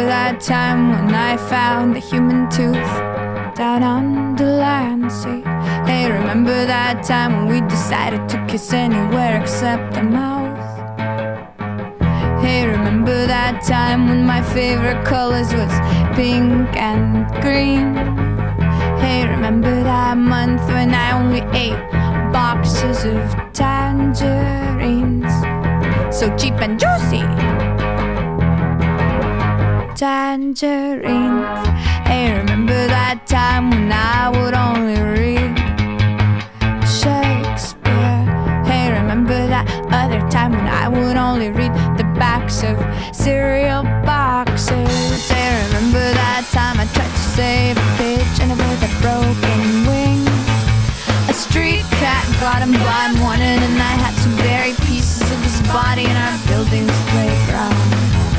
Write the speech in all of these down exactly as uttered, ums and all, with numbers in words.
that time when I found a human tooth down on the land sea. Hey, remember that time when we decided to kiss anywhere except the mouth? Hey, remember that time when my favorite colors was pink and green? Hey, remember that month when I only ate boxes of tangerines, so cheap and juicy tangerines. Hey, remember that time when I would only read Shakespeare? Hey, remember that other time when I would only read the backs of cereal boxes? Hey, remember that time I tried to save a pigeon with a broken wing? A street cat got him by morning, and I had to bury pieces of his body in our building's playground.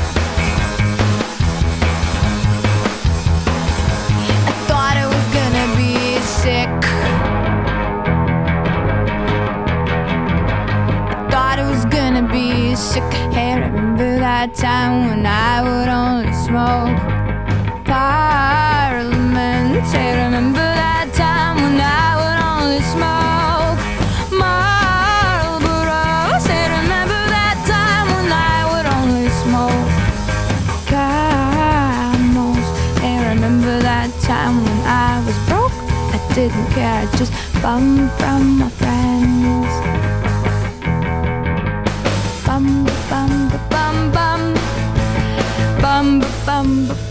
I thought it was gonna be sick. I thought it was gonna be sick. Hey, remember that time when I would only smoke Parliament? Hey, remember that time when I would only smoke Marlboros? Hey, remember that time when I would only smoke Camels? Hey, remember that time when I was broke? I didn't care, I just bummed from my friends. Bum bum bum bum bum bum bum.